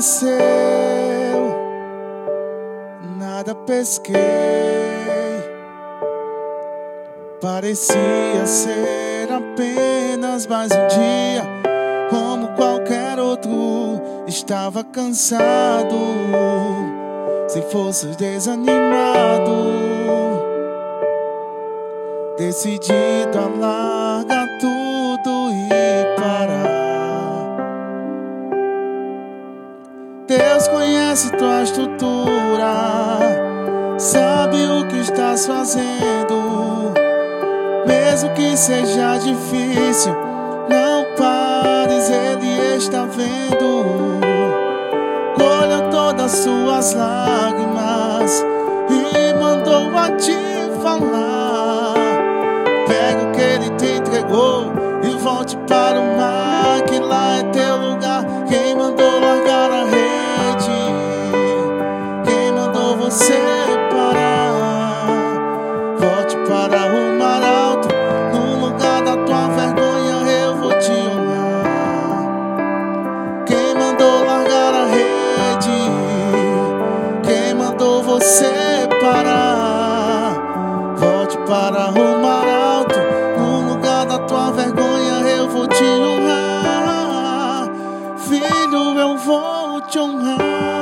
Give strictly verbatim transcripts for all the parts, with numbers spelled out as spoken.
aconteceu, nada pesquei. Parecia ser apenas mais um dia, como qualquer outro. Estava cansado, sem forças, desanimado, decidido a largar tudo e parar. Deus conhece tua estrutura, sabe o que estás fazendo. Mesmo que seja difícil, não pares, Ele está vendo. Colheu todas as suas lágrimas e mandou a te falar. Pega o que Ele te entregou e volte para o mar, que lá é teu lugar. Quem mandou largar a rede? Quem mandou você parar? Volte para o mar alto, no lugar da tua vergonha eu vou te honrar. Quem mandou largar a rede? Quem mandou você parar? Volte para o mar alto, no lugar da tua vergonha eu vou te honrar. Filho, eu vou te honrar.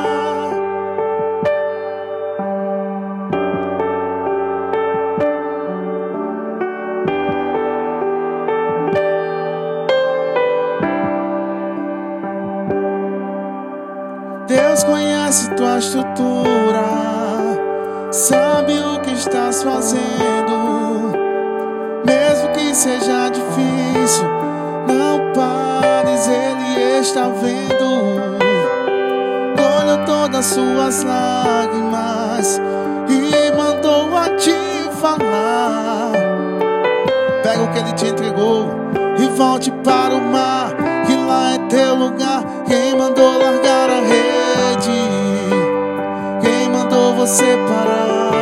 Deus conhece tua estrutura, sabe o que estás fazendo. Mesmo que seja difícil, não pares, Ele está vendo. Colheu todas as suas lágrimas e mandou a te falar. Pega o que Ele te entregou e volte para o mar, que lá é teu lugar. Quem mandou largar a rede? Quem mandou você parar?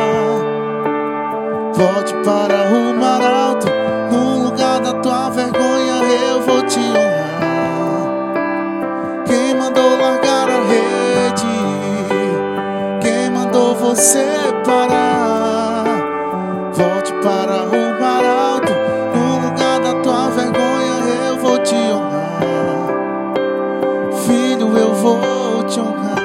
Volte para o mar alto, no lugar da tua vergonha eu vou te honrar. Quem mandou largar a rede? Quem mandou você parar? Volte para o mar alto, no lugar da tua vergonha eu vou te honrar. Filho, eu vou te honrar.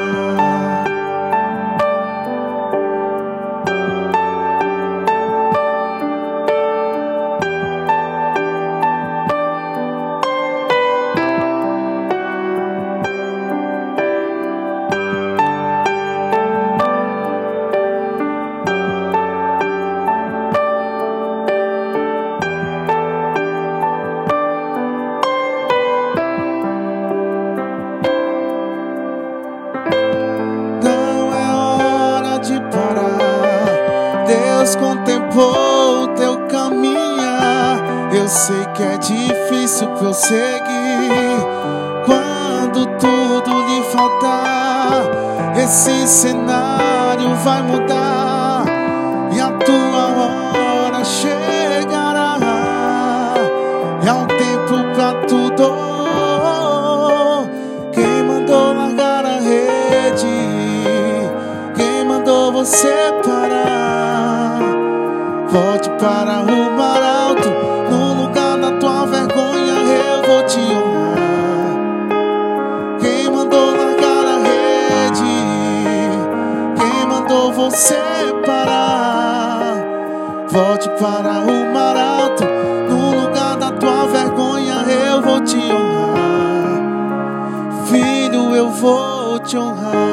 Deus contemplou o teu caminhar. Eu sei que é difícil prosseguir quando tudo lhe faltar. Esse cenário vai mudar e a tua hora chegará. E há um tempo pra tudo. Quem mandou largar a rede? Quem mandou você parar? Volte para o mar alto, no lugar da tua vergonha eu vou te honrar. Quem mandou largar a rede? Quem mandou você parar? Volte para o mar alto, no lugar da tua vergonha eu vou te honrar. Filho, eu vou te honrar.